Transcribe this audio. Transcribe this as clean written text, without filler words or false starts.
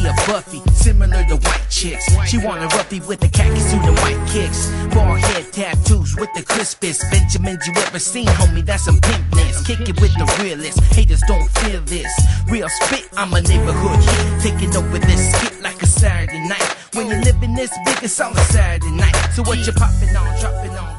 a Buffy, similar to white chicks. She want a roughy with the khaki suit and white kicks. Bald head tattoos with the crispest Benjamins you ever seen, homie, that's some pimpness. Kick it with the realest, haters don't feel this. Real spit, I'm a neighborhood hit, taking over this skit like a Saturday night. When you're living this big, it's on a Saturday night. So what you popping on, dropping on?